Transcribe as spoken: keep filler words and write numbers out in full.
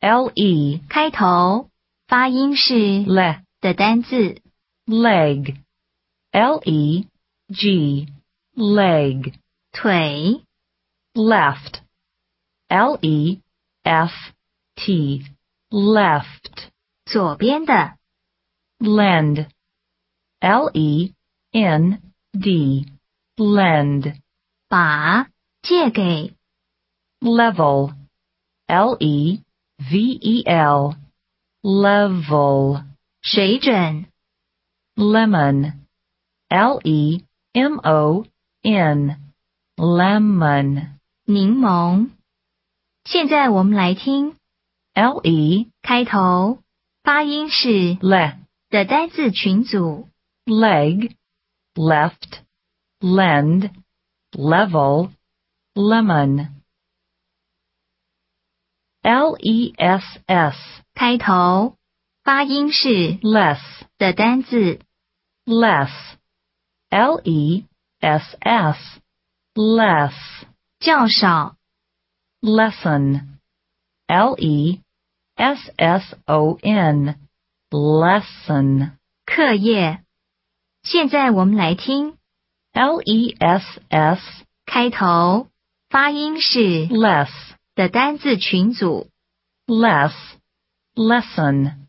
le 开头，发音是 le 的单字。 leg L-E-G leg 腿， left L-E-F-T left 左边的。 lend L-E-N-D lend 把，借给。 level L-E-V-E-L level 水准， lemon L-E-M-O-N lemon 柠檬。现在我们来听 L-E 开头，发音是 le 的单字群组。 leg left lend level lemon L-E-S-S 开头，发音是 less 的单字。 less L-E-S-S less 较少， lesson L-E-S-S-O-N lesson 课业。现在我们来听 L-E-S-S 开头，发音是 less 的单字群组。 less lesson